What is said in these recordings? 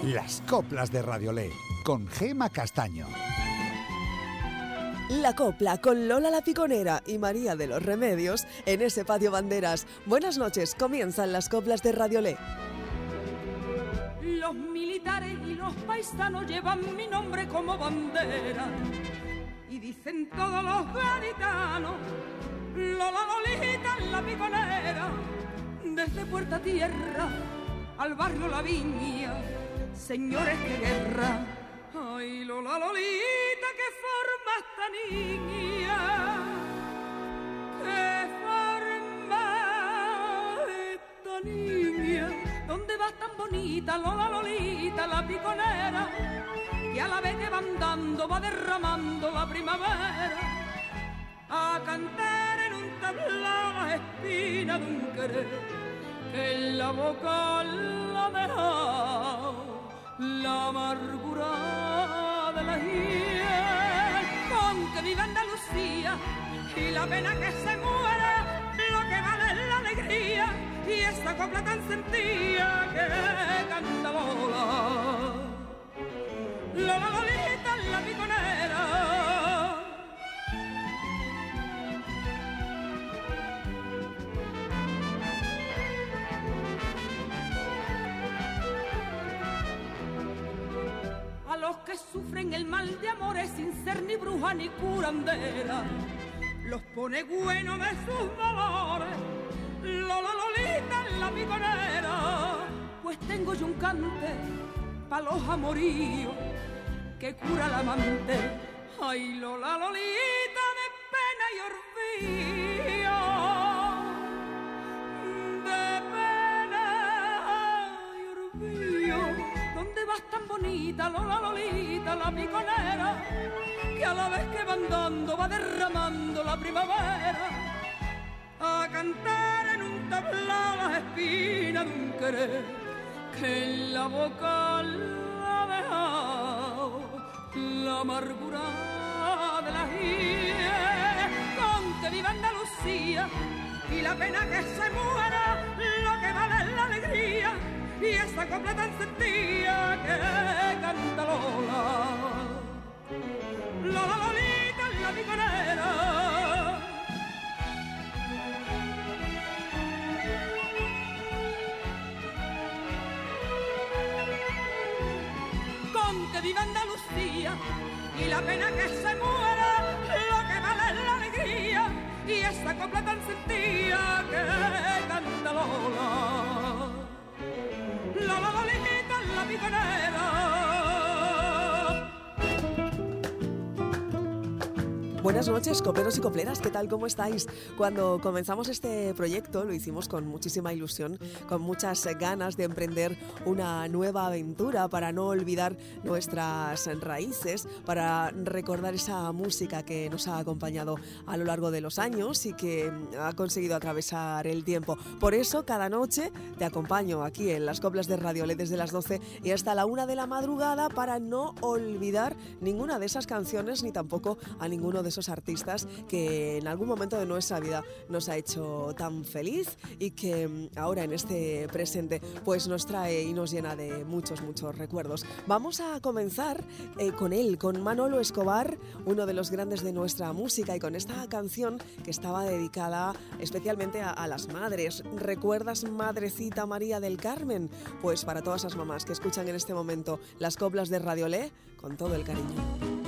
Las coplas de Radiolé, con Gema Castaño. La copla con Lola la Piconera y María de los Remedios en ese patio banderas. Buenas noches, comienzan las coplas de Radiolé. Los militares y los paisanos llevan mi nombre como bandera y dicen todos los gaditanos: Lola Lolita la Piconera. Desde Puerta Tierra al barrio La Viña, señores, qué guerra. Ay, Lola Lolita, qué forma esta niña, qué forma esta niña. ¿Dónde vas tan bonita, Lola Lolita, la piconera? Que a la vez que va andando va derramando la primavera, a cantar en un tablao las espinas de un querer que en la boca la deja la amargura de la hiel. Con que viva Andalucía y la pena que se muera, lo que vale es la alegría y esta copla tan sentida que canta Lola. Lola Lolita la piconera. A los que sufren el mal de amores sin ser ni bruja ni curandera, los pone bueno de sus dolores Lola Lolita la piconera. Pues tengo yo un cante pa' los amoríos que cura el amante. Ay, Lola Lolita de pena y orgullo, de pena y orgullo. ¿Dónde vas tan bonita, Lola Lolita, la piconera? Que a la vez que va andando va derramando la primavera, a cantar en un tablao las espinas de un querer que en la boca la deja la amargura de la hiel. Con que viva Andalucía y la pena que se muera, lo que vale es la alegría y esta copla tan sentida que canta Lola. Lola Lolita la piconera. Con que viva Andalucía y la pena que se muera, lo que vale es la alegría y esta copla tan sentida que canta Lola. Lola Lolita la piconera. Buenas noches, copleros y copleras, ¿qué tal? ¿Cómo estáis? Cuando comenzamos este proyecto lo hicimos con muchísima ilusión, con muchas ganas de emprender una nueva aventura para no olvidar nuestras raíces, para recordar esa música que nos ha acompañado a lo largo de los años y que ha conseguido atravesar el tiempo. Por eso, cada noche te acompaño aquí en las coplas de Radiolé desde las 12 y hasta la 1 de la madrugada para no olvidar ninguna de esas canciones ni tampoco a ninguno de esos artistas que en algún momento de nuestra vida nos ha hecho tan feliz y que ahora en este presente pues nos trae y nos llena de muchos recuerdos. Vamos a comenzar con él, con Manolo Escobar, uno de los grandes de nuestra música, y con esta canción que estaba dedicada especialmente a las madres. ¿Recuerdas, Madrecita María del Carmen? Pues para todas las mamás que escuchan en este momento las coplas de Radiolé, con todo el cariño.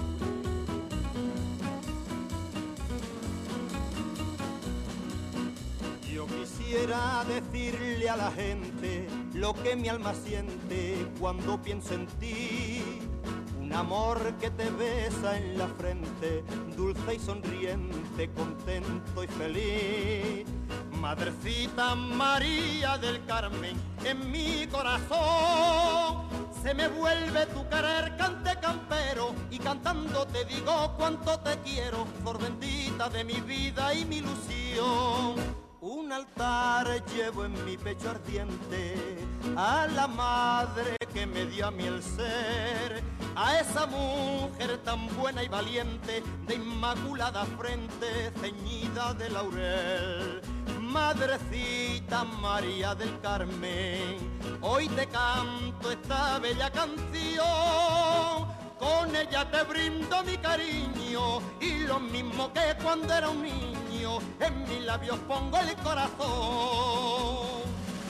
Quisiera decirle a la gente lo que mi alma siente cuando pienso en ti. Un amor que te besa en la frente, dulce y sonriente, contento y feliz. Madrecita María del Carmen, en mi corazón se me vuelve tu querer, cante campero, y cantando te digo cuánto te quiero, flor bendita de mi vida y mi ilusión. Un altar llevo en mi pecho ardiente a la madre que me dio a mí el ser, a esa mujer tan buena y valiente, de inmaculada frente ceñida de laurel. Madrecita María del Carmen, hoy te canto esta bella canción, con ella te brindo mi cariño y lo mismo que cuando era un niño, en mis labios pongo el corazón.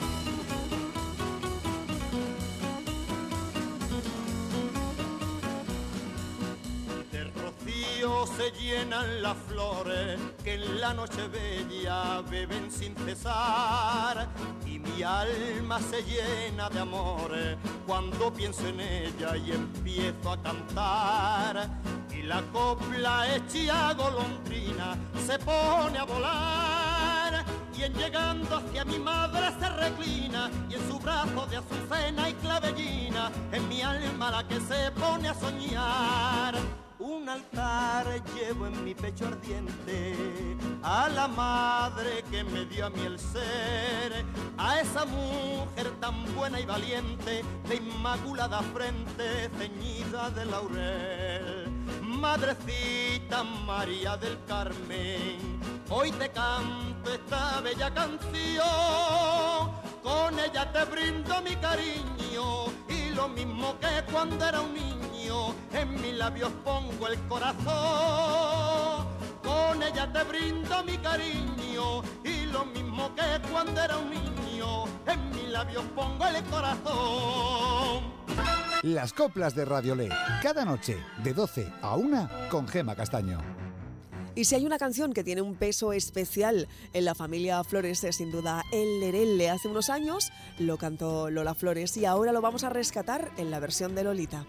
Se llenan las flores que en la noche bella beben sin cesar, y mi alma se llena de amores cuando pienso en ella y empiezo a cantar, y la copla hecha golondrina se pone a volar, y en llegando hacia mi madre se reclina, y en su brazo de azucena y clavellina es mi alma la que se pone a soñar. Un altar llevo en mi pecho ardiente a la madre que me dio a mí el ser, a esa mujer tan buena y valiente, de inmaculada frente ceñida de laurel. Madrecita María del Carmen, hoy te canto esta bella canción, con ella te brindo mi cariño y lo mismo que cuando era un niño, en mis labios pongo el corazón, con ella te brindo mi cariño y lo mismo que cuando era un niño, en mis labios pongo el corazón. Las coplas de Radiolé, cada noche de 12 a 1 con Gema Castaño. Y si hay una canción que tiene un peso especial en la familia Flores, es sin duda El Lerele. Hace unos años lo cantó Lola Flores y ahora lo vamos a rescatar en la versión de Lolita.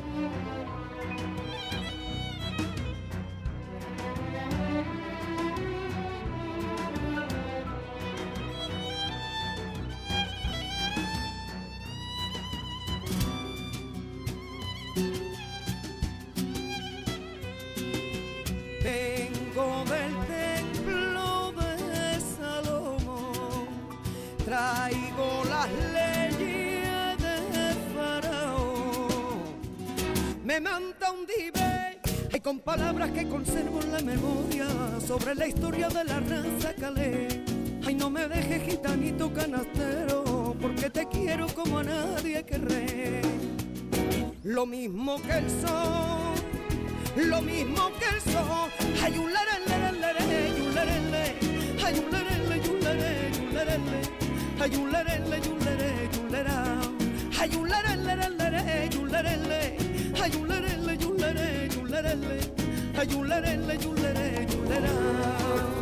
Vengo del templo de Salomón, traigo las leyes de Faraón. Me manda un dive y con palabras que conservo en la memoria sobre la historia de la raza calé. Ay, no me dejes gitanito canastero, porque te quiero como a nadie querré. Lo mismo que el sol, lo mismo que el sol. Hay un lerele, lerele, un lerele, hay un lerele, un lerele, un lerele, hay un lerele, un lerele, un lerele, hay un lerele, lerele, un lerele, hay un lerele, un lerele, un lerele, hay un lerele, un lerele, un lerele.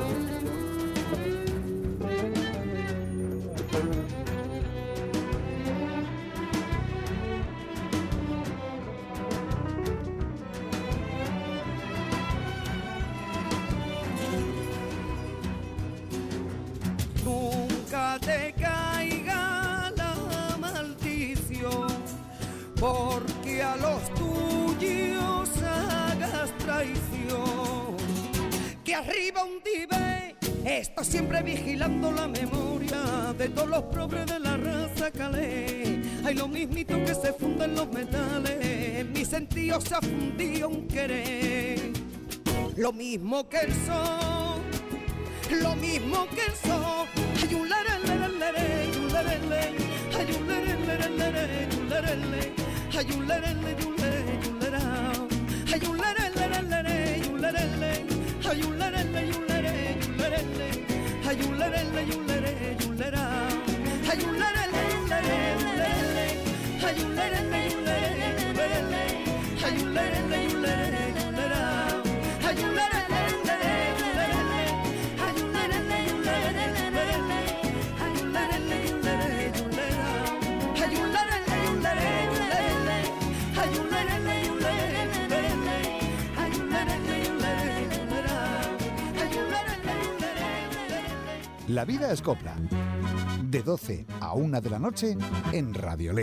Te caiga la maldición, porque a los tuyos hagas traición. Que arriba un dive está siempre vigilando la memoria de todos los pobres de la raza calé. Hay lo mismito que se funden los metales, en mi sentido se ha fundido un querer. Lo mismo que el sol, lo mismo que el sol. Hay un lerele, lerele, un lerele, hay un lerele, lerele, un lerele, hay un lerele, un lerele, un lerele, hay un lerele, lerele, un lerele, hay un lerele, un lerele, un lerele, hay un lerele, un lerele, un lerele, hay un lerele, lerele, hay un lerele, un lerele, un lerele, hay un lerele, un lerele, un lerele, hay un lerele. La vida es copla, de 12 a 1 de la noche en Radiolé.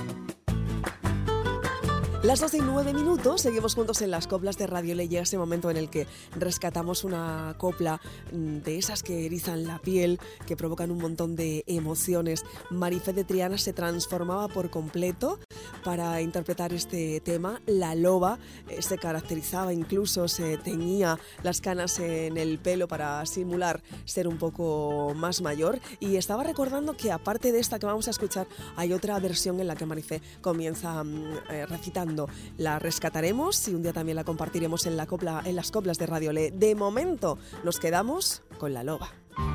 Las 12:09, seguimos juntos en las coplas de Radiolé. Llega ese momento en el que rescatamos una copla de esas que erizan la piel, que provocan un montón de emociones. Marifé de Triana se transformaba por completo para interpretar este tema. La loba se caracterizaba, incluso se teñía las canas en el pelo para simular ser un poco más mayor, y estaba recordando que aparte de esta que vamos a escuchar hay otra versión en la que Marifé comienza recitando La rescataremos, y un día también la compartiremos en las coplas de Radio Le. De momento nos quedamos con La loba.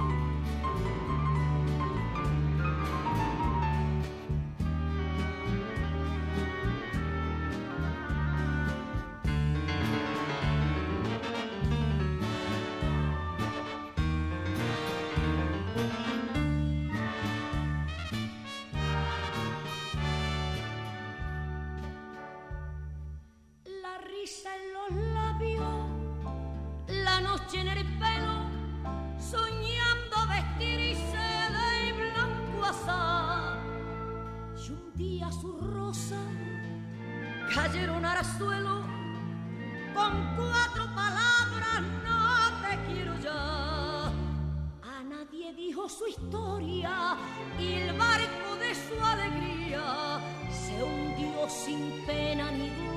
En los labios, la noche en el pelo, soñando vestirse de blanco azar. Y un día sus rosas cayeron al suelo con 4 palabras: no te quiero ya. A nadie dijo su historia y el barco de su alegría se hundió sin pena ni gloria.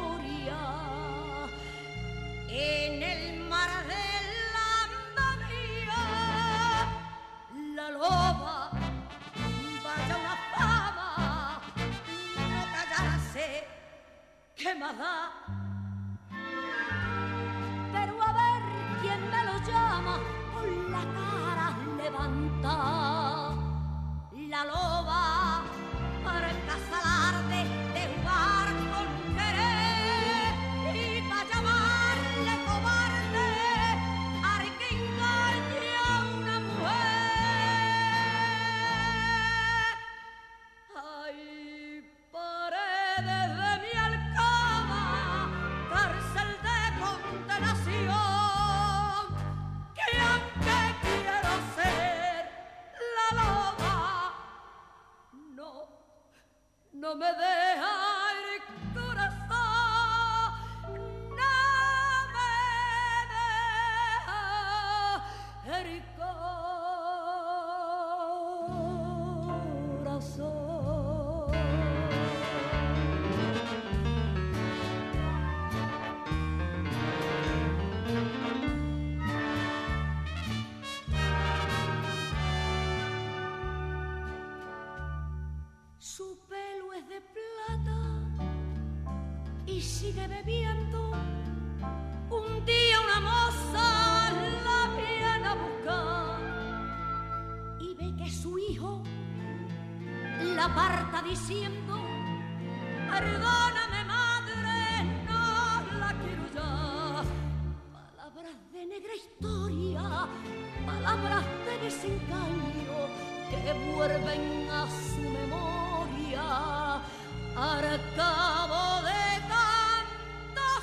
En el mar de la Andamía, la loba, vaya una fama, no callarse, ¿qué más da? Pero a ver quién me lo llama, con la cara levanta. La loba, para casalarde de jugar con querer y para llamarle cobarde al que engañe a una mujer. Ay, paredes de mi alcoba, cárcel de condenación, que aunque quiero ser la loba, no me deja el corazón, no me deja el corazón. Su pelo es de plata y sigue bebiendo. Un día una moza la viene a buscar y ve que su hijo la aparta diciendo: perdóname, madre, no la quiero ya. Palabras de negra historia, palabras de desengaño que vuelven a su memoria al cabo de tantos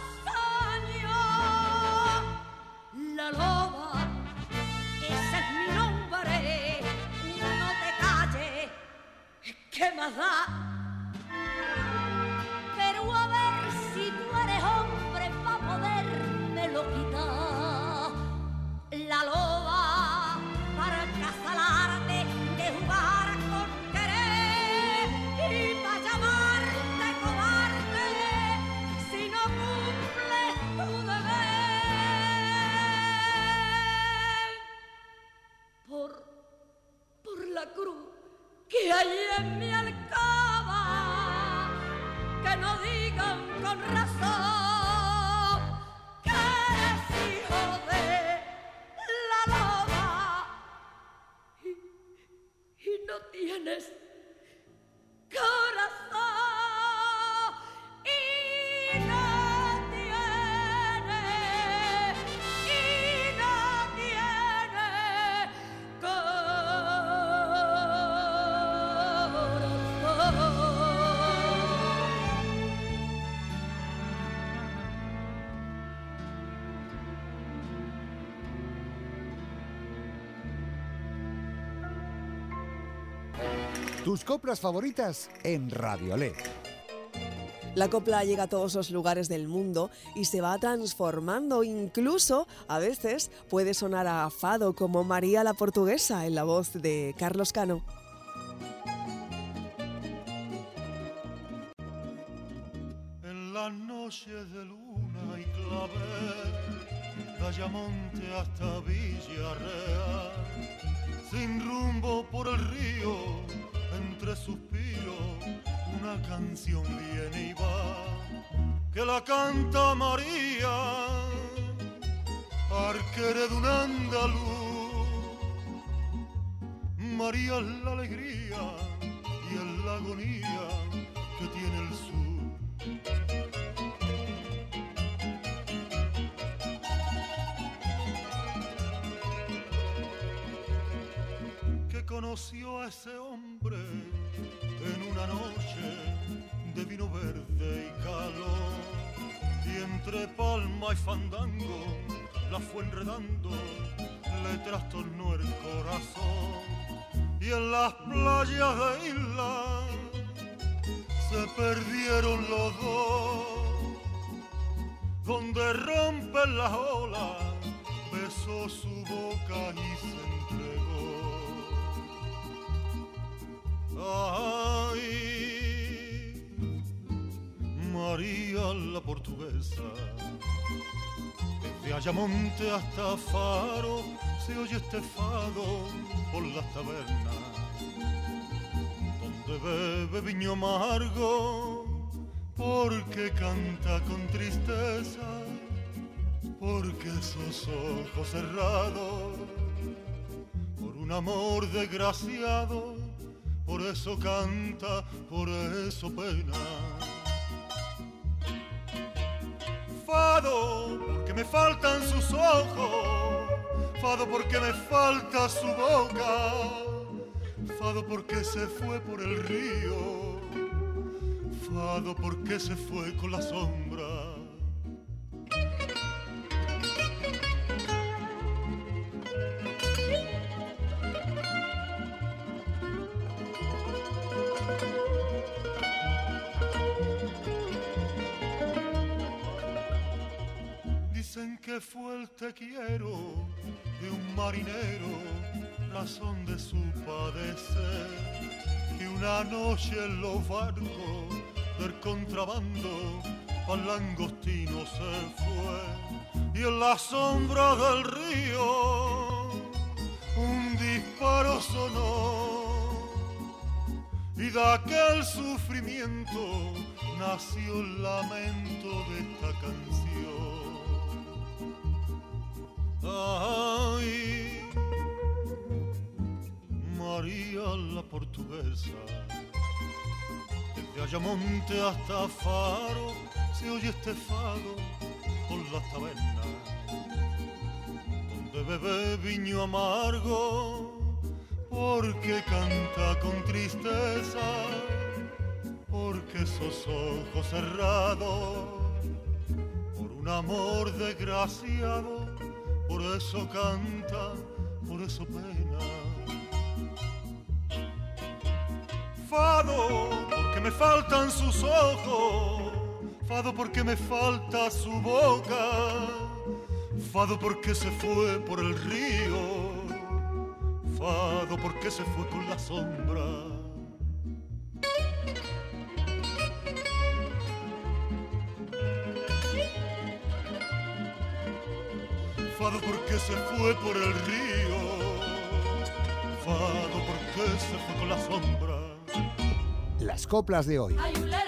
años. La loba, ese es mi nombre, no te calles, ¿qué más da? Pero a ver si tú eres hombre para podérmelo quitar. La loba, para casalarte, de jugar con querer y para llamarte cobarde si no cumples tu deber. Por la cruz que hay en mi alcoba, que no digan con razón que eres hijo de la loba y no tienes corazón, y no tienes Tus coplas favoritas en Radio Le. La copla llega a todos los lugares del mundo y se va transformando, incluso a veces puede sonar a fado, como María la Portuguesa en la voz de Carlos Cano. las noches de luna y clavel, de Ayamonte hasta Villarreal, sin rumbo por el río, entre suspiros, una canción viene y va, que la canta María, arquera de un andaluz. María es la alegría y es la agonía que tiene el sur. Que conoció a ese hombre en una noche de vino verde y calor, y entre palma y fandango la fue enredando, le trastornó el corazón. Y en las playas de isla se perdieron los dos, donde rompen las olas, besó su boca y se entregó. Ay, María la portuguesa, desde Ayamonte hasta Faro se oye este fado por las tabernas, donde bebe viño amargo, porque canta con tristeza, porque esos ojos cerrados, por un amor desgraciado, por eso canta, por eso pena. Fado, porque me faltan sus ojos, fado porque me falta su boca, fado porque se fue por el río, fado porque se fue con la sombra. Dicen que fue el te quiero de un marinero, razón de su padecer, que una noche en los barcos del contrabando al langostino se fue, y en la sombra del río un disparo sonó, y de aquel sufrimiento nació el lamento de esta canción. Ay, María la portuguesa, desde Ayamonte hasta Faro se oye este fado por las tabernas, donde bebe viño amargo, porque canta con tristeza, porque esos ojos cerrados, por un amor desgraciado, por eso canta, por eso pena. Fado, porque me faltan sus ojos, fado porque me falta su boca, fado porque se fue por el río, fado porque se fue con la sombra. Fado porque se fue por el río, fado porque se fue con la sombra. Las coplas de hoy.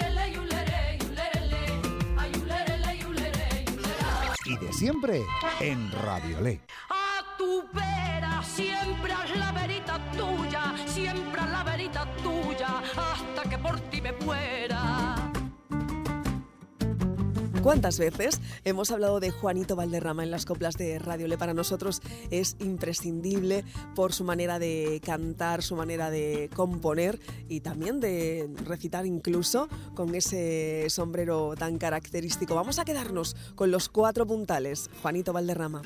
Y de siempre en Radiolé. A tu vera, siempre haz la verita tuya, siempre haz la verita tuya, hasta que por ti me muera. ¿Cuántas veces hemos hablado de Juanito Valderrama en las coplas de Radiolé? Para nosotros es imprescindible por su manera de cantar, su manera de componer y también de recitar, incluso con ese sombrero tan característico. Vamos a quedarnos con los 4 puntales. Juanito Valderrama.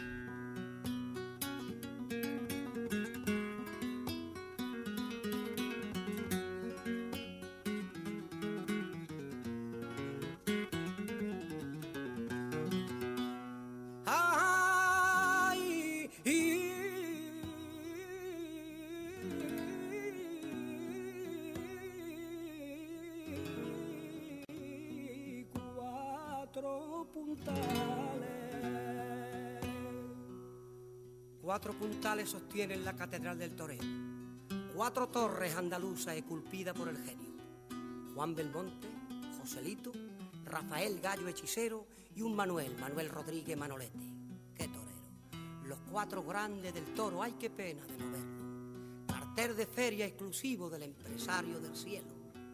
4 puntales sostienen la Catedral del Toreo, 4 torres andaluzas esculpidas por el genio. Juan Belmonte, Joselito, Rafael Gallo Hechicero y un Manuel Rodríguez Manolete. ¡Qué torero! Los 4 grandes del toro, ¡ay qué pena de no verlo! Cartel de feria exclusivo del empresario del cielo.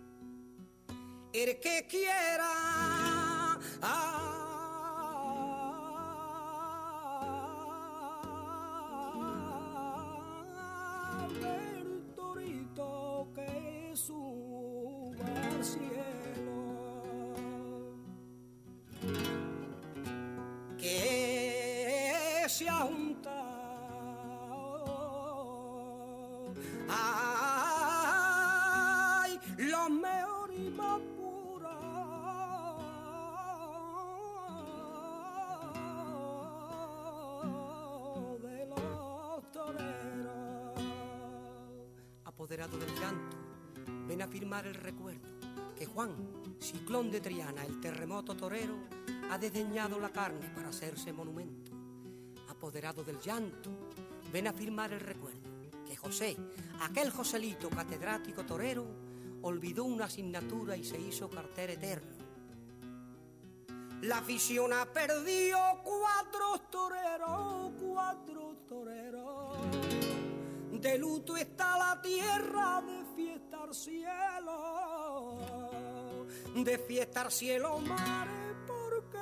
El que quiera ver torito que suba al cielo, que se ha juntado ay, los mejores y más puros de los toreros. Apoderado del llanto, ven a firmar el recuerdo que Juan, ciclón de Triana, el terremoto torero, ha desdeñado la carne para hacerse monumento. Apoderado del llanto, ven a firmar el recuerdo que José, aquel Joselito catedrático torero, olvidó una asignatura y se hizo cartel eterno. La afición ha perdido 4 toreros. De luto está la tierra, de fiesta al cielo, de fiesta al cielo mares, porque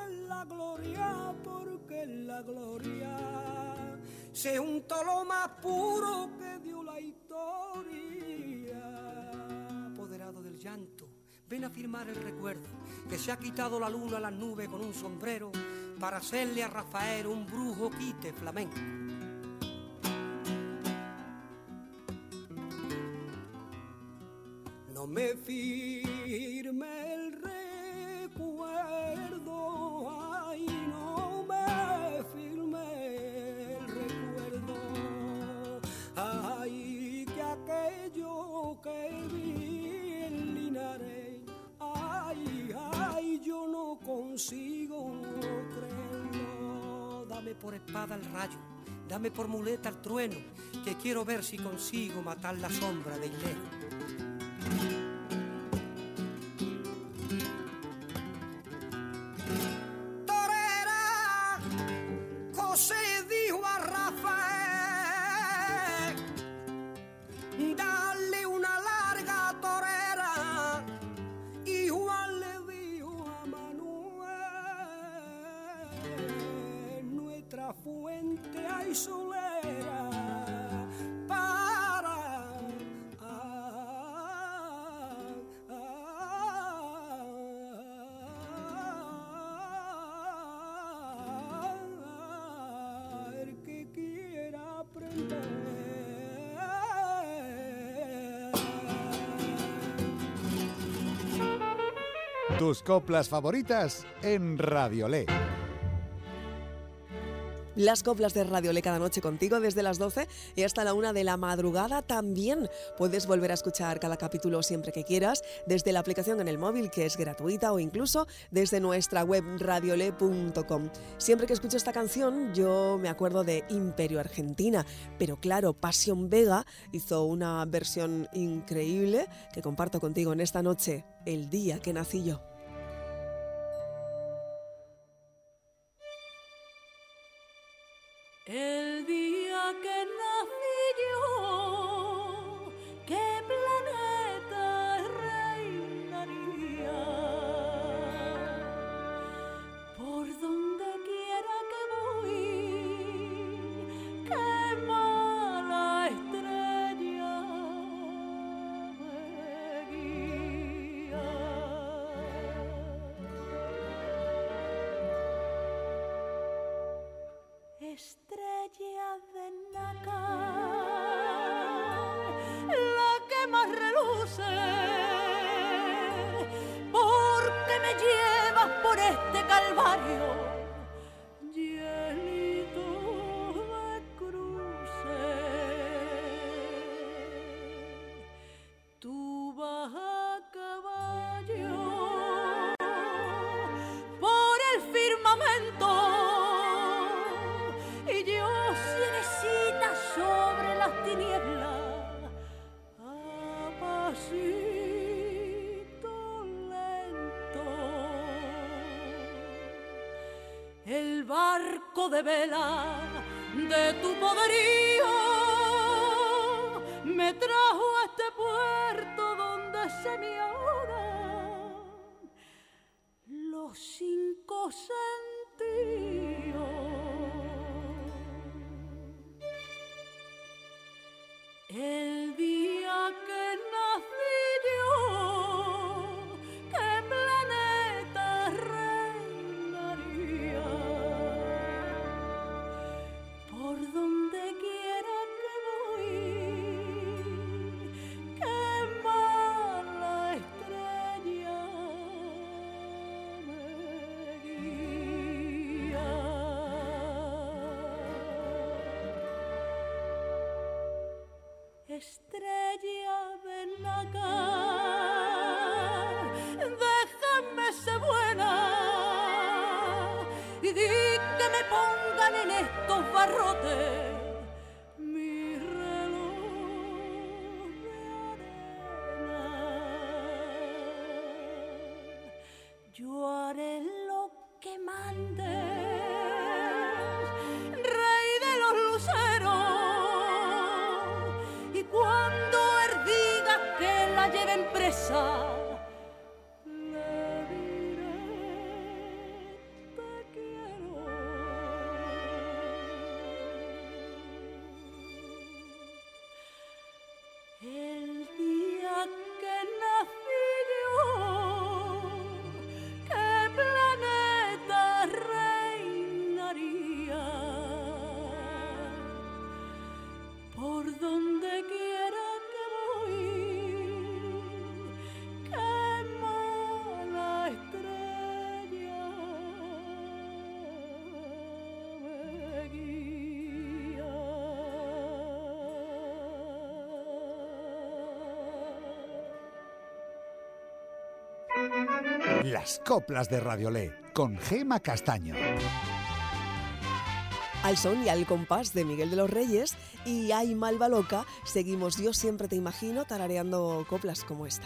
en la gloria se juntó lo más puro que dio la historia. Apoderado del llanto, ven a firmar el recuerdo que se ha quitado la luna a las nubes con un sombrero para hacerle a Rafael un brujo quite flamenco. No me firme el recuerdo, ay, no me firme el recuerdo, ay, que aquello que vi en Linares, ay, yo no consigo creerlo. Dame por espada el rayo, dame por muleta el trueno, que quiero ver si consigo matar la sombra de Hilero. Torera, José dijo a Rafael, dale una larga torera, y Juan le dijo a Manuel, nuestra fuente hay solera para el que quiera aprender. Tus coplas favoritas en Radiolé. Las coplas de Radiolé cada noche contigo desde las 12 y hasta la 1 de la madrugada. También puedes volver a escuchar cada capítulo siempre que quieras desde la aplicación en el móvil, que es gratuita, o incluso desde nuestra web radiolé.com. Siempre que escucho esta canción yo me acuerdo de Imperio Argentina, pero claro, Pasión Vega hizo una versión increíble que comparto contigo en esta noche, el día que nací yo. El día que nací yo, ¿qué planeta reinaría? Por donde quiera que voy, qué mala estrella me guía. el barco de vela de tu poderío me trajo a este puerto donde se me ahogan los 5 sentidos. El día que nací yo, ¿qué planeta reinaría? Por donde quiera que voy, qué mala estrella me guía. Estrella, ven acá, déjame ser buena y di que me pongan en estos barrotes mi reloj de arena. Yo haré lo que mandes, rey de los luceros. Cuando él diga que la lleven presa, le diré te quiero. El día que nací yo, ¿qué planeta reinaría? Por donde quiera que voy, qué mala estrella me guía. Las coplas de Radiolé con Gema Castaño. Al son y al compás de Miguel de los Reyes y Ay Malva Loca, seguimos Yo siempre te imagino tarareando coplas como esta.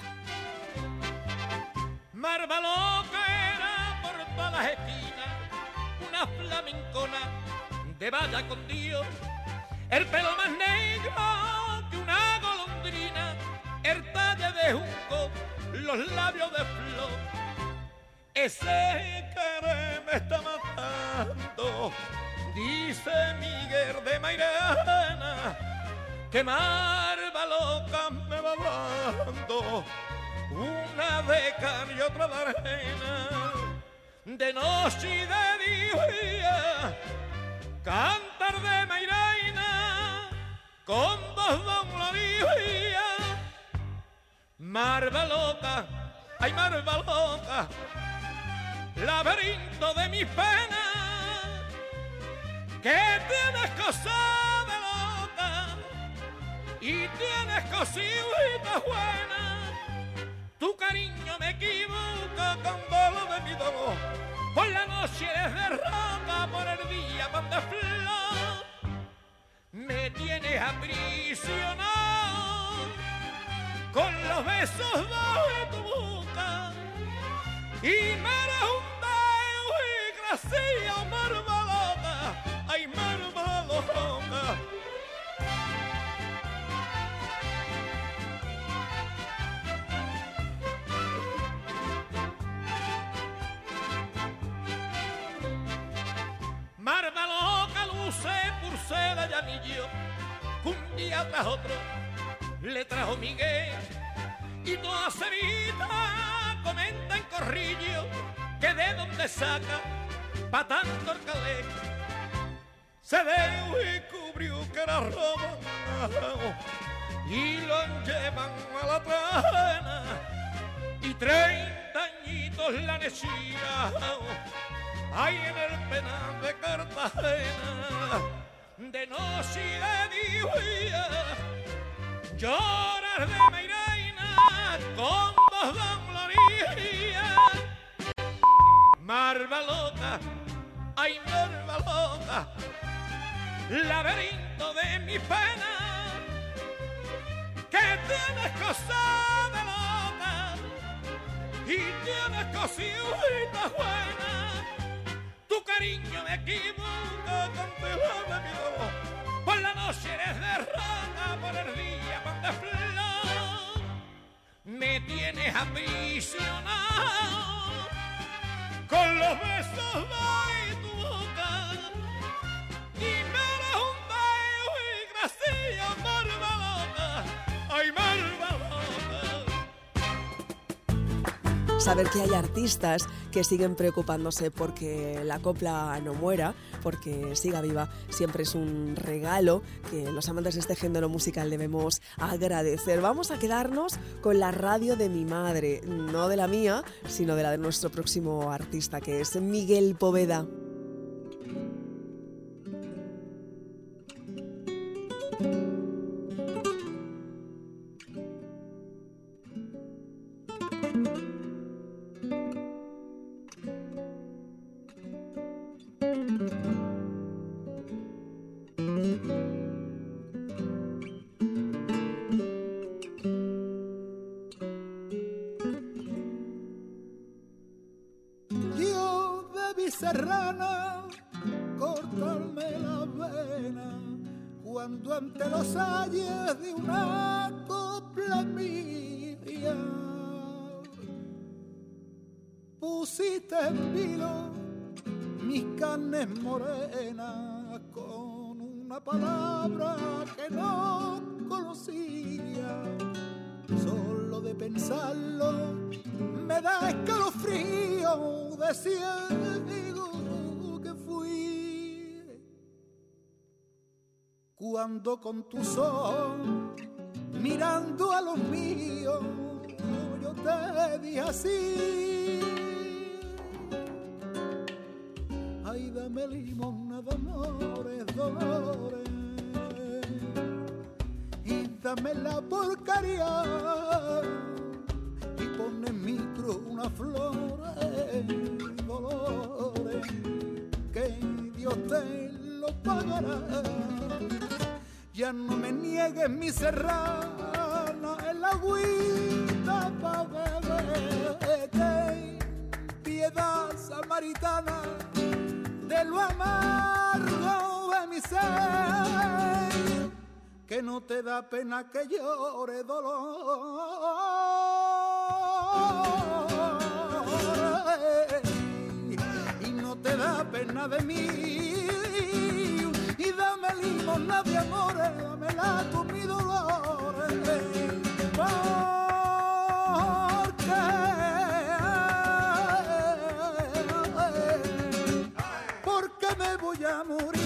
Malva Loca era por todas las esquinas una flamencona de valla con Dios, el pelo más negro que una golondrina, el talle de junco, los labios de flor. Ese querer me está matando, dice Miguel de Mairena, que Malva Loca me va dando una de cal y otra de arena, de noche y de día, cantar de Mairena, con voz dolorida. Malva Loca, ay Malva Loca, laberinto de mis penas, que tienes cosas de loca y tienes cositas buenas. Tu cariño me equivoca con lo de mi dolor, por la noche eres de roca, por el día pan de flor. Me tienes aprisionado con los besos de tu boca y me eres un dedo y gracia, Malva Loca, ay Malva Loca. Malva Loca luce pulsera y anillo, un día tras otro le trajo Miguel, y toda Sevilla comenta en corrillo que de donde saca pa' tanto el calé. Se dejó y cubrió que era robado y lo llevan a la trena, y 30 añitos la han echado ahí en el penal de Cartagena. De noche y de día llorar de Mairena con voz dolorida. Malva Loca, ay Malva Loca, laberinto de mi pena, que tienes cosas de loca y tienes cositas buenas. Tu cariño me equivoco con tu love mi dolor. Por la noche eres de roca, por el día pan de flor. Me tienes aprisionado con los besos de tu boca y me eres un beso y gracia malvadota, ay malvadota. Saber que hay artistas que siguen preocupándose porque la copla no muera, porque siga viva, siempre es un regalo que los amantes de este género musical debemos agradecer. Vamos a quedarnos con la radio de mi madre, no de la mía, sino de la de nuestro próximo artista, que es Miguel Poveda. Serrana, cortarme la vena cuando ante los ayes de una copla mía pusiste en vilo mis carnes morenas con una palabra que no conocía. Solo de pensarlo me da escalofrío de ciego que fui. Cuando con tus ojos mirando a los míos yo te dije así: ay, dame limosna de amores, dolores, y dame la porcaria y pon en mi cruz una flor, dolores, que Dios te lo pagará. Ya no me niegues mi serrana, el agüita pa' beberte, piedad samaritana de lo amargo de mi ser, que no te da pena que llore dolor, y no te da pena de mí, y dame limosna de amores, dámela con mi dolor, porque me voy a morir.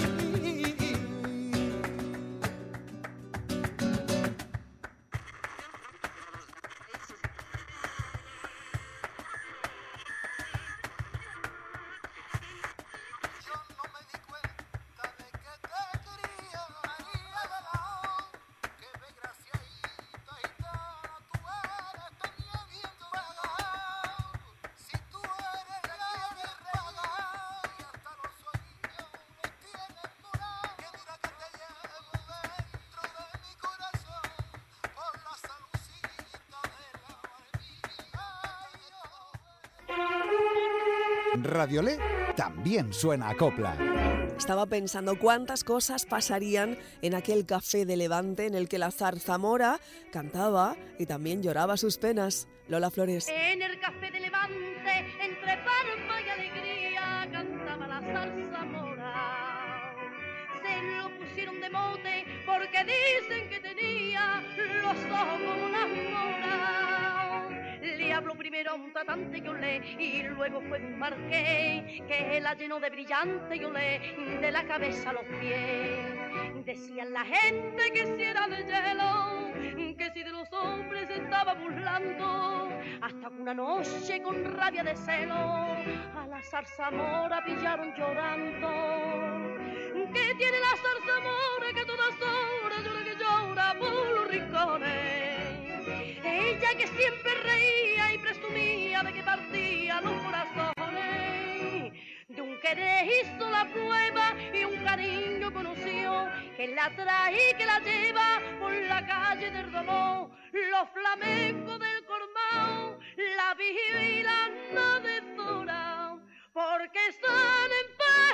Radiolé también suena a copla. Estaba pensando cuántas cosas pasarían en aquel café de Levante en el que la zarzamora cantaba y también lloraba sus penas. Lola Flores. En el café de Levante, entre palma y alegría, cantaba la zarzamora. Se lo pusieron de mote porque dicen que tenía los ojos como una mora. Le habló primero a un tratante y olé, y luego fue un marqués que la llenó de brillante y olé, de la cabeza a los pies. Decían la gente que si era de hielo, que si de los hombres se estaba burlando, hasta que una noche con rabia de celo a la zarzamora pillaron llorando. ¿Qué tiene la zarzamora que todas horas llora que llora por los rincones? Ella que siempre reía y presumía de que partía los corazones, de un querer hizo la prueba y un cariño conoció, que la trae y que la lleva por la calle del dolor. Los flamencos del Cormao la vigilan no de Zora, porque están en paz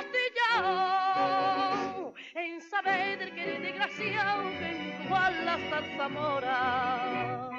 zarzamora.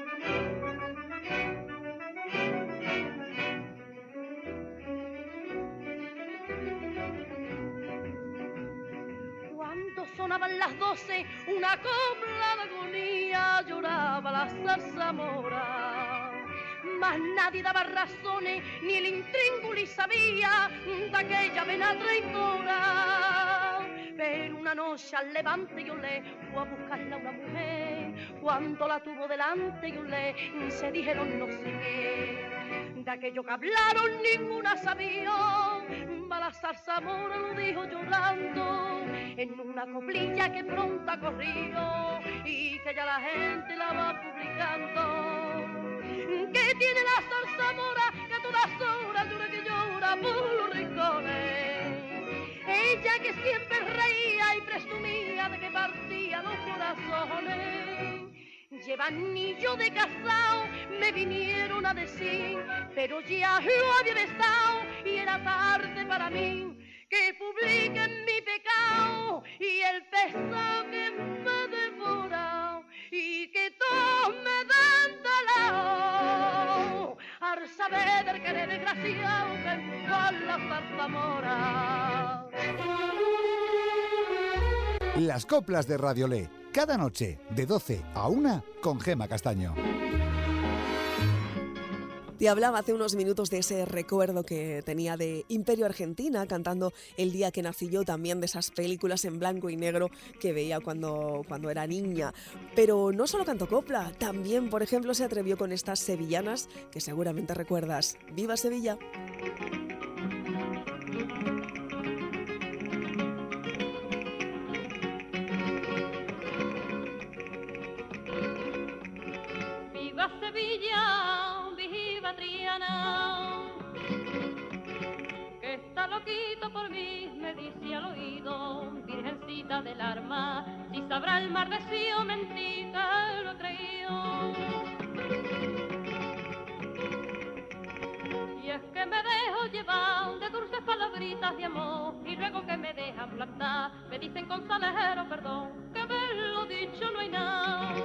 Cuando sonaban las 12, una copla de agonía lloraba la zarzamora. Mas nadie daba razones, ni el intrínguli sabía de aquella vena traidora. Pero una noche al levante yo le fui a buscarla a una mujer. Cuando la tuvo delante yo le se dijeron no sé qué. De aquello que hablaron ninguna sabía. La zarzamora lo dijo llorando en una coplilla que pronto corrió y que ya la gente la va publicando. ¿Qué tiene la zarzamora que a todas horas llora que llora por los rincones? Ella que siempre reía y presumía de que partía los corazones. Lleva anillo de casao, me vinieron a decir, pero ya lo había besado y era tarde para mí. Que publiquen mi pecado y el pesado que me devora y que todos me den talao al saber que eres desgraciado que en la zarzamora. Las coplas de Radiolé, cada noche de 12 a 1 con Gema Castaño. Te hablaba hace unos minutos de ese recuerdo que tenía de Imperio Argentina, cantando El día que nací yo, también de esas películas en blanco y negro que veía cuando era niña. Pero no solo cantó copla, también, por ejemplo, se atrevió con estas sevillanas que seguramente recuerdas. ¡Viva Sevilla! ¡Viva Sevilla! ¡Viva Triana! Que está loquito por mí, me dice al oído, virgencita del arma, si sabrá el mar de sí o mentira, lo he creído. Y es que me dejo llevar de dulces palabritas de amor, y luego que me dejan plantar, me dicen con salero perdón, que haberlo dicho no hay nada.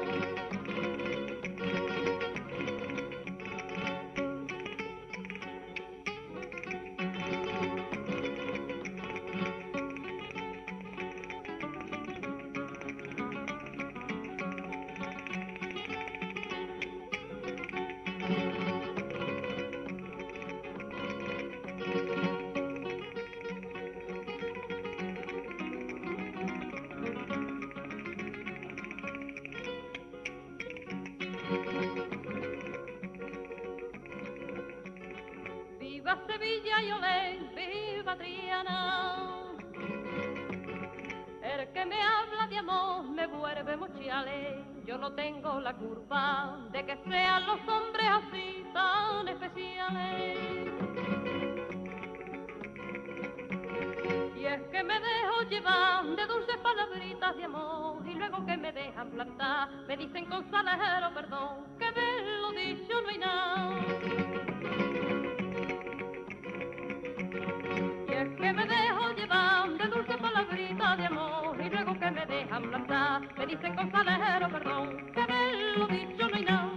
Viva Sevilla y olé, viva Triana. El que me habla de amor me vuelve mochiale. Yo no tengo la culpa de que sean los hombres así tan especiales. Y es que me dejo llevar de dulces palabritas de amor y luego que me dejan plantar me dicen con salero perdón, que haberlo dicho no hay nada. Y es que me dejo llevar de dulces palabritas de amor y luego que me dejan plantar me dicen con salero perdón, que haberlo dicho no hay nada.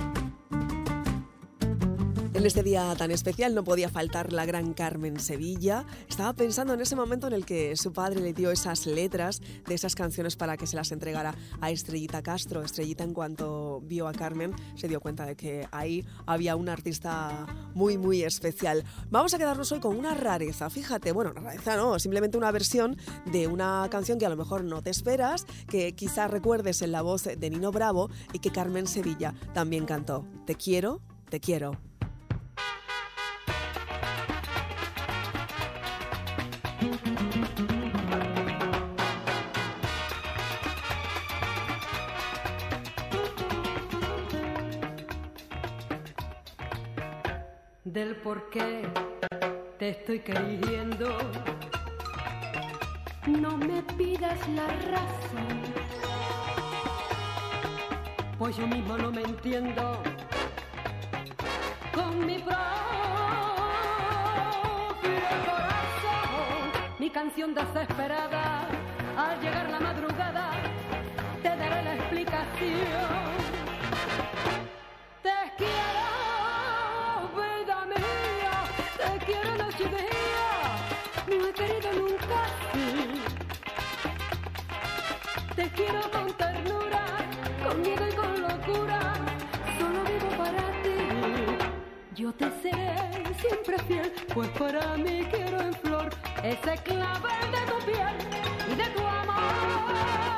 En este día tan especial no podía faltar la gran Carmen Sevilla. Estaba pensando en ese momento en el que su padre le dio esas letras de esas canciones para que se las entregara a Estrellita Castro. Estrellita, en cuanto vio a Carmen, se dio cuenta de que ahí había un artista muy, muy especial. Vamos a quedarnos hoy con una rareza. Fíjate, bueno, rareza no, simplemente una versión de una canción que a lo mejor no te esperas, que quizás recuerdes en la voz de Nino Bravo y que Carmen Sevilla también cantó. Te quiero, te quiero. Del por qué te estoy queriendo, no me pidas la razón, pues yo mismo no me entiendo con mi propio corazón. Mi canción desesperada, al llegar la madrugada, te daré la explicación. Te quiero, vida mía, te quiero noche y día, no he querido nunca así. Te quiero con ternura, con miedo y con locura, solo vivo para ti. Yo te seré siempre fiel, pues para mí quiero en flor ese clavel de tu piel y de tu amor.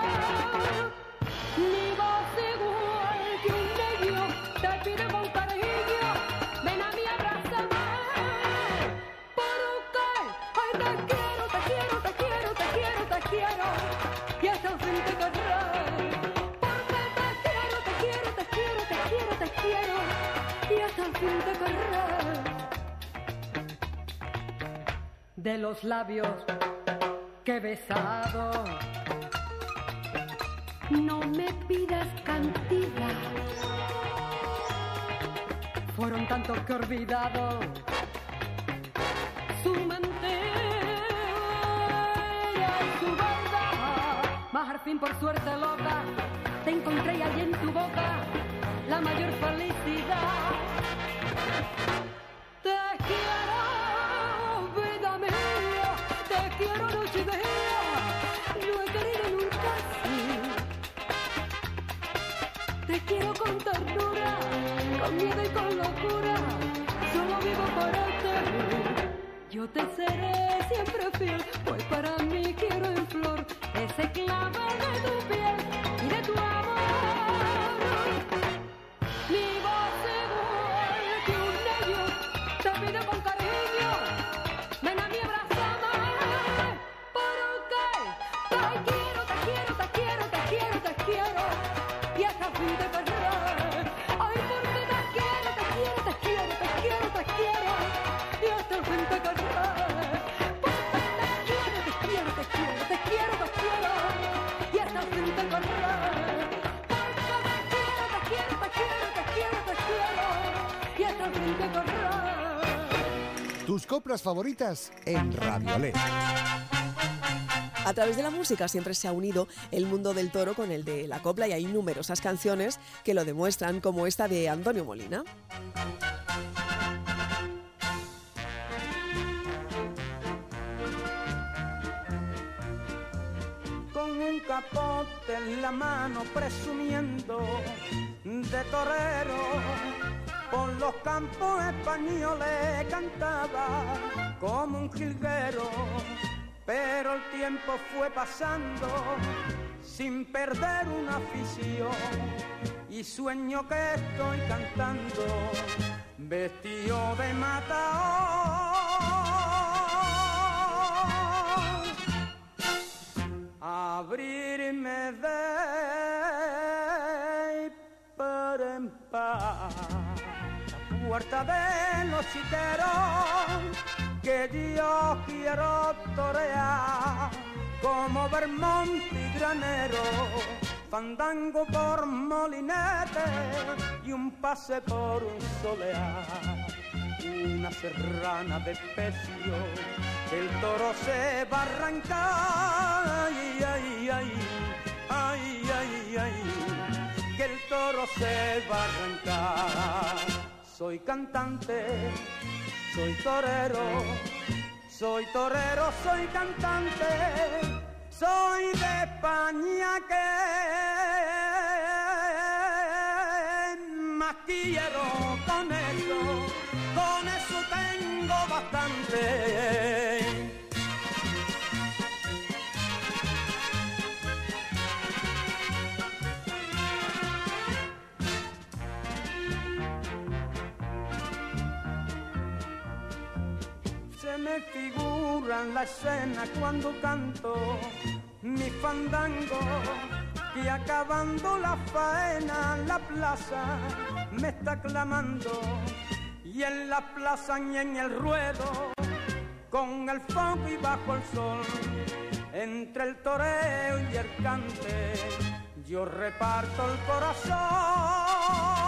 Mi voz igual que un niño te pide con cariño, ven a mí, abrázame. Porque ay, te quiero, te quiero, te quiero, te quiero, te quiero, y hasta el fin te querré. Porque te quiero, te quiero, te quiero, te quiero, te quiero, y hasta el fin te querré. De los labios que he besado, no me pidas cantidad, fueron tantos que he olvidado su mentira y su verdad, mas al fin por suerte loca te encontré y allí en tu boca la mayor felicidad. Te quiero, vida mía, te quiero noche y día, no he querido nunca así. Te quiero con ternura, con miedo y con locura, solo vivo para ti. Yo te seré siempre fiel, pues para mí quiero en flor ese clavel de tu piel y de tu amor. Mi voz igual que un niño te pide con cariño, ven a mí, abrázame. Porque te quiero, te quiero, te quiero, te quiero, te quiero, y hasta el fin te querré. Ay, porque te quiero, te quiero, te quiero, te quiero, te quiero, y hasta el fin te querré. Porque te quiero, te quiero, te quiero, te quiero, te quiero, y hasta el fin te querré. Porque te quiero, te quiero, te quiero, te quiero, te quiero, y hasta el fin te querré. Tus coplas favoritas en Radiolet. A través de la música siempre se ha unido el mundo del toro con el de la copla y hay numerosas canciones que lo demuestran, como esta de Antonio Molina. Con un capote en la mano presumiendo de torero, por los campos españoles cantaba como un jilguero. Pero el tiempo fue pasando sin perder una afición y sueño que estoy cantando vestido de matador. Abrirme de par en par la puerta de los chiteros que yo quiero torear como Vermont y Granero, fandango por molinete y un pase por un solear, una serrana de pecio que el toro se va a arrancar, ay, ay, ay, ay, ay, ay, que el toro se va a arrancar. Soy cantante, soy torero, soy torero, soy cantante, soy de España que más quiero, con eso tengo bastante. Se me figura en la escena cuando canto mi fandango, que acabando la faena la plaza me está clamando, y en la plaza y en el ruedo, con el fuego y bajo el sol, entre el toreo y el cante, yo reparto el corazón.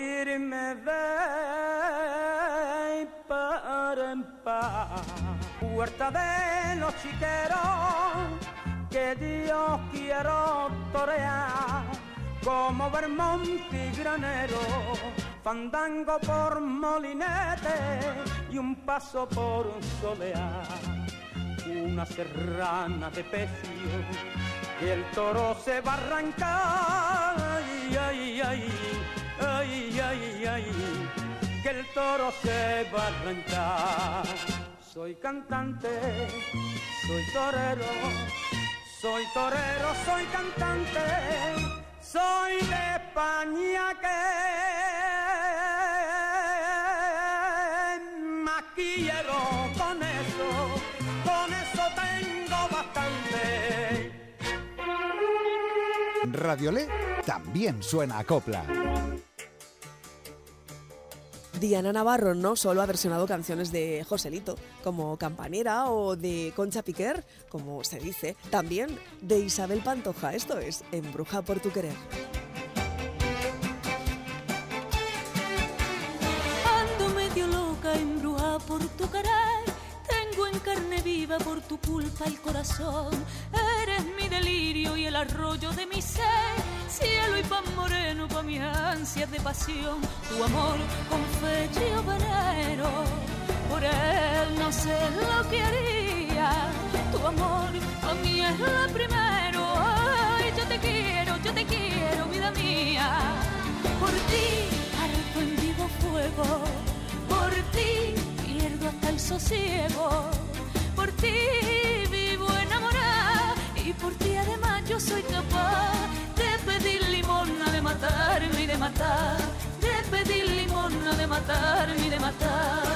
Abrirme de par en par huerta de los chiqueros que Dios quiero torear, como Belmonte y Granero, fandango por Molinete y un paso por Soleá. Una serrana de pecio que el toro se va a arrancar, ay, ay, ay, ay, ay, ay, que el toro se va a arrancar. Soy cantante, soy torero, soy torero, soy cantante, soy de España que más quiero, con eso tengo bastante. Radiolé también suena a copla. Diana Navarro no solo ha versionado canciones de Joselito, como Campanera, o de Concha Piquer, como se dice, también de Isabel Pantoja. Esto es Embruja por tu querer. Ando medio loca, embruja por tu querer. Tengo en carne viva por tu culpa el corazón. Eres mi delirio y el arroyo de mi ser. Cielo y pan moreno pa' mis ansias de pasión. Tu amor con fecha y veneno. Por él no sé lo que haría. Tu amor a mí es lo primero. Ay, yo te quiero, vida mía. Por ti ardo en vivo fuego. Por ti pierdo hasta el sosiego. Por ti vivo enamorada. Y por ti además yo soy capaz de pedir limosna, de matarme y de matar. De pedir limosna, de matarme y de matar.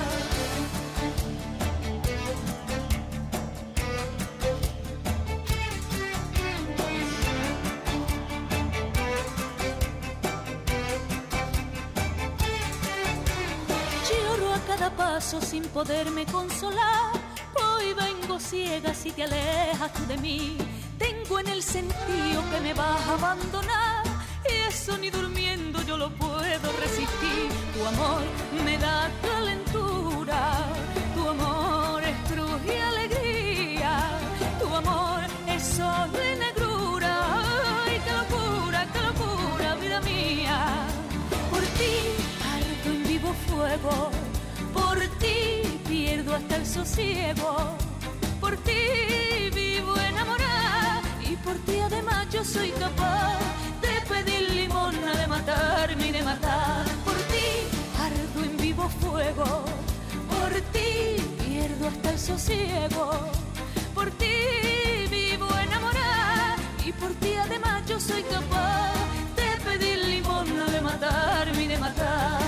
Lloro a cada paso sin poderme consolar. Hoy vengo ciega si te alejas tú de mí. Tengo en el sentido que me vas a abandonar. Y eso ni durmiendo yo lo puedo resistir. Tu amor me da calentura. Tu amor es cruz y alegría. Tu amor es sol y negrura. Ay, qué locura, vida mía. Por ti ardo en vivo fuego. Por ti pierdo hasta el sosiego. Por ti vivo enamorada. Y por ti además yo soy capaz de pedir limosna, de matarme y de matar. Por ti ardo en vivo fuego. Por ti pierdo hasta el sosiego. Por ti vivo enamorada. Y por ti además yo soy capaz de pedir limosna, de matarme y de matar.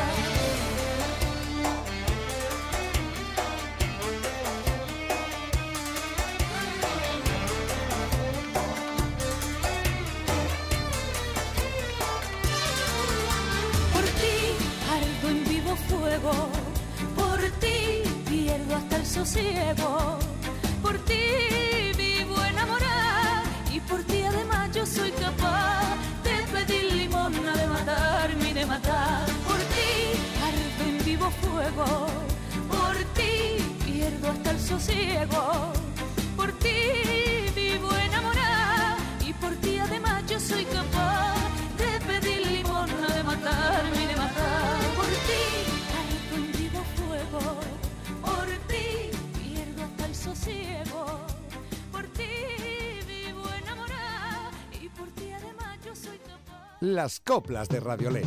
Fuego, por ti pierdo hasta el sosiego. Por ti vivo enamorada. Y por ti además yo soy capaz de pedir limosna, de matarme y de matar. Por ti ardo en vivo fuego. Por ti pierdo hasta el sosiego. Por ti vivo enamorada. Y por ti además yo soy capaz de pedir limosna, de matarme y de matar. Por ti ardo en vivo fuego. Por ti pierdo hasta el sosiego. Por ti vivo enamorada. Y por ti además yo soy capaz. Las coplas de Radiolé.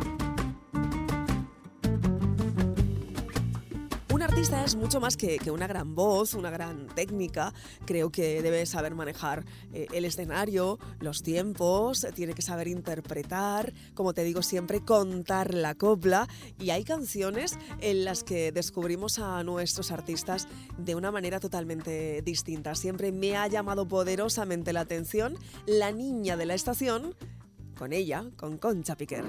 Un artista es mucho más que una gran voz, una gran técnica. Creo que debe saber manejar el escenario, los tiempos, tiene que saber interpretar, como te digo siempre, contar la copla. Y hay canciones en las que descubrimos a nuestros artistas de una manera totalmente distinta. Siempre me ha llamado poderosamente la atención La Niña de la Estación, con ella, con Concha Piquer.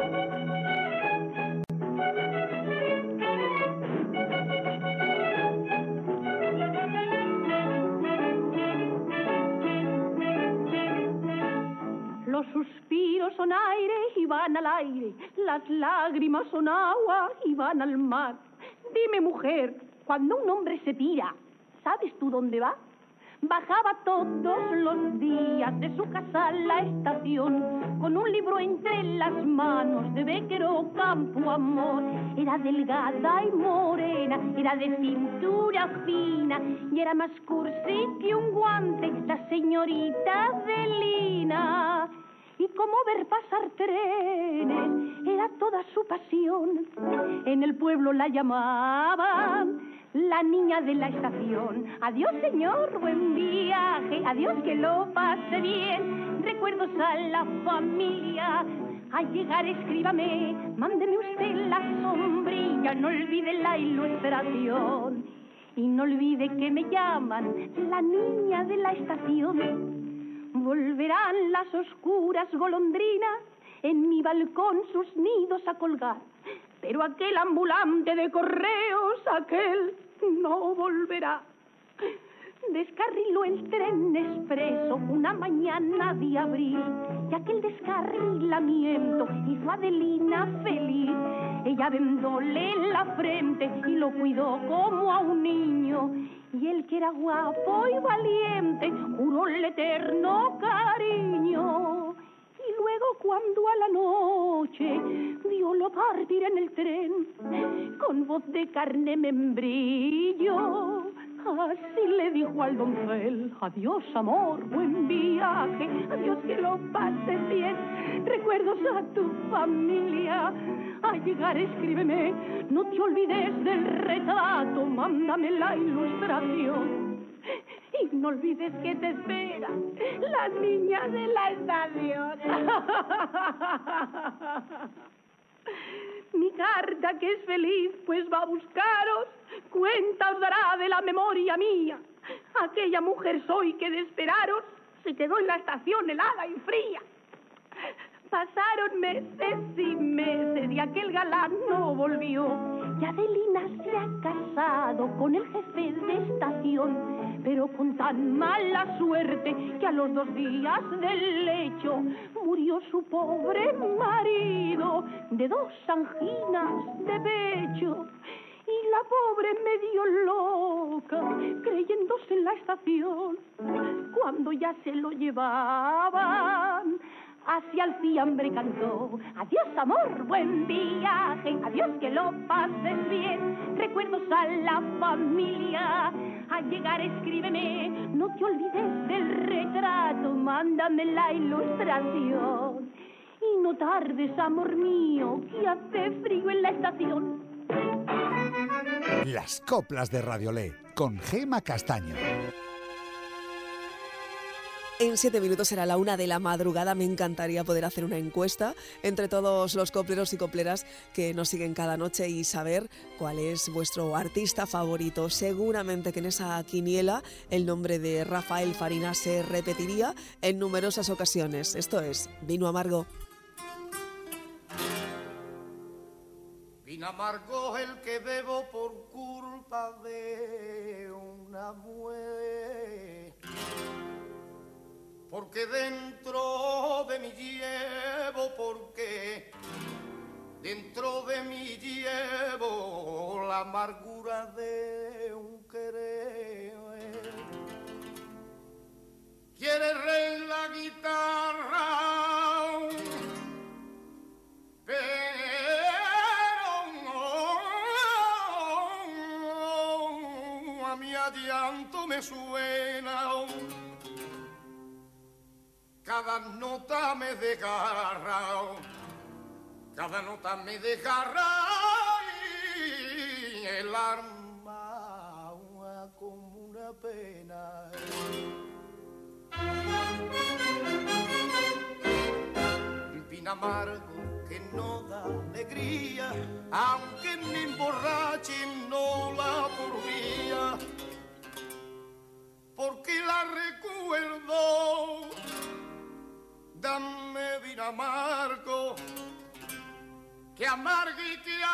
Los suspiros son aire y van al aire, las lágrimas son agua y van al mar. Dime, mujer, cuando un hombre se tira, ¿Sabes tú dónde va? Bajaba todos los días de su casa a la estación con un libro entre las manos de Bécquer o Campo Amor. Era delgada y morena, era de cintura fina y era más cursi que un guante, la señorita de Lina. Y como ver pasar trenes era toda su pasión. En el pueblo la llamaban la niña de la estación. Adiós, señor, buen viaje. Adiós, que lo pase bien. Recuerdos a la familia. Al llegar, escríbame. Mándeme usted la sombrilla. No olvide la ilustración. Y no olvide que me llaman la niña de la estación. Volverán las oscuras golondrinas en mi balcón sus nidos a colgar. Pero aquel ambulante de correos, aquel no volverá. Descarriló el tren expreso una mañana de abril y aquel descarrilamiento hizo a Adelina feliz. Ella vendóle la frente y lo cuidó como a un niño. Y él, que era guapo y valiente, juróle eterno cariño. Y luego, cuando a la noche viólo partir en el tren, con voz de carne membrillo, así le dijo al doncel: adiós, amor, buen viaje, adiós, que lo pases bien, recuerdos a tu familia. Al llegar, escríbeme, no te olvides del retrato, mándame la ilustración. Y no olvides que te espera la niña de la estación. Mi carta, que es feliz, pues va a buscaros, cuenta os dará de la memoria mía. Aquella mujer soy que de esperaros se quedó en la estación helada y fría. Pasaron meses y meses y aquel galán no volvió. Y Adelina se ha casado con el jefe de estación, pero con tan mala suerte que a los 2 días del hecho murió su pobre marido de 2 anginas de pecho. Y la pobre medio loca, creyéndose en la estación, cuando ya se lo llevaban, hacia el fiambre cantó: adiós, amor, buen viaje, adiós, que lo pases bien, recuerdos a la familia. Al llegar, escríbeme, no te olvides del retrato, mándame la ilustración. Y no tardes, amor mío, que hace frío en la estación. Las coplas de Radiolé, con Gema Castaño. En 7 minutos será la 1 de la madrugada. Me encantaría poder hacer una encuesta entre todos los copleros y copleras que nos siguen cada noche y saber cuál es vuestro artista favorito. Seguramente que en esa quiniela el nombre de Rafael Fariña se repetiría en numerosas ocasiones. Esto es Vino Amargo. Vino amargo el que bebo por culpa de una mujer, porque dentro de mí llevo, porque dentro de mí llevo la amargura de un querer. Quiere rey la guitarra, pero a mi llanto me suena. Cada nota me desgarra, cada nota me desgarra y el alma como una pena. Un vino amargo que no da alegría, aunque me emborrache no la podría, porque la recuerdo. Dame vino amargo, que amargue y que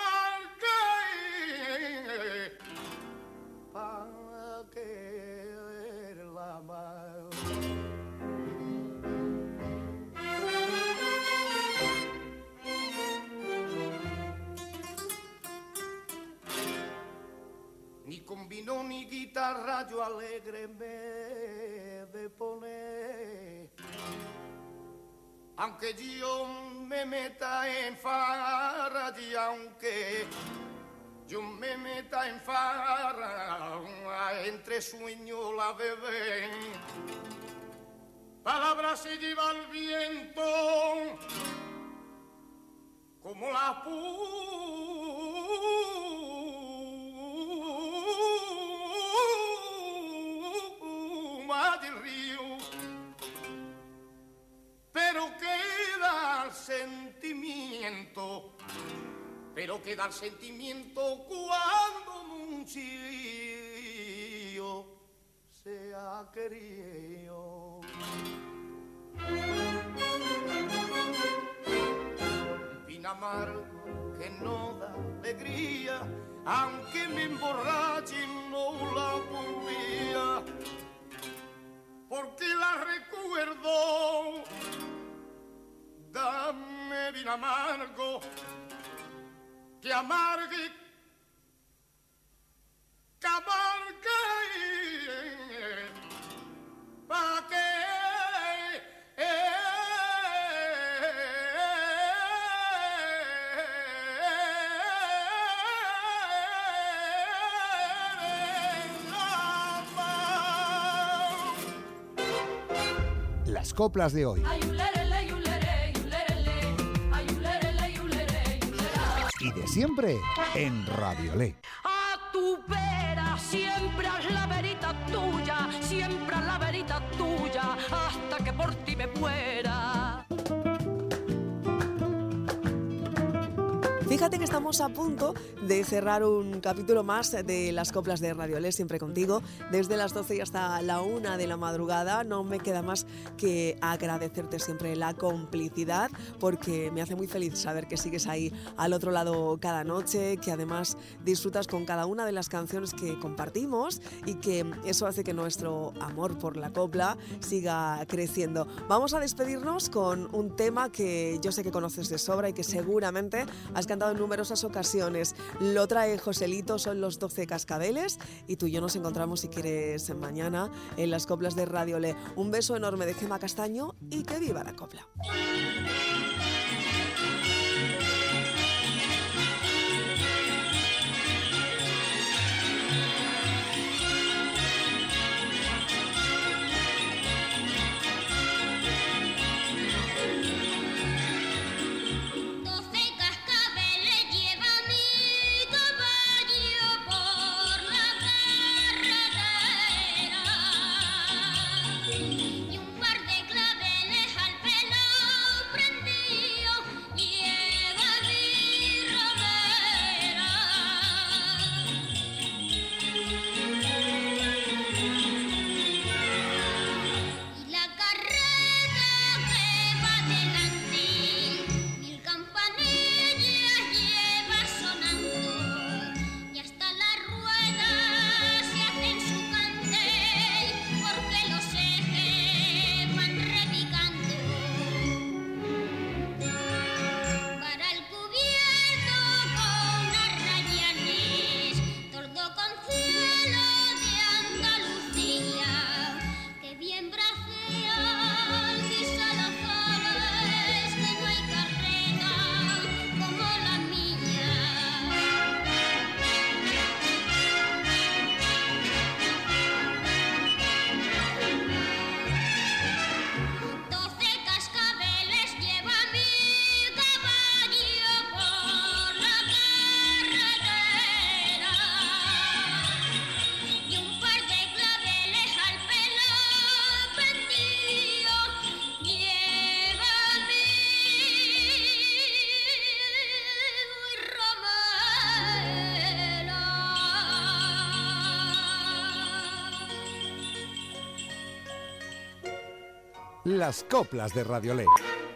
amargue, para que la amargue. Ni con vino ni guitarra la rayo alegre me de poner. Aunque yo me meta en farra y aunque yo me meta en farra, entre sueño la bebé, palabras se lleva el viento como la espuma del río, pero queda el sentimiento, cuando un chío se ha querido. Vino amargo que no da alegría, aunque me emborrache no la volvía, porque la recuerdo. Dame vino amargo que amargue, pa' que Las coplas de hoy. Y de siempre en Radiolé. A tu vera, siempre haz la verita tuya, siempre haz la verita tuya, hasta que por ti me muera. Fíjate que estamos a punto de cerrar un capítulo más de las coplas de Radiolé, siempre contigo, desde las 12 y hasta la 1 de la madrugada. No me queda más que agradecerte siempre la complicidad, porque me hace muy feliz saber que sigues ahí al otro lado cada noche, que además disfrutas con cada una de las canciones que compartimos y que eso hace que nuestro amor por la copla siga creciendo. Vamos a despedirnos con un tema que yo sé que conoces de sobra y que seguramente has cantado en numerosas ocasiones. Lo trae Joselito, son los 12 cascabeles, y tú y yo nos encontramos, si quieres, mañana en las coplas de Radiolé. Un beso enorme de Gema Castaño y que viva la copla. Y un par de claveles al pelo prendido. Las coplas de Radiolé.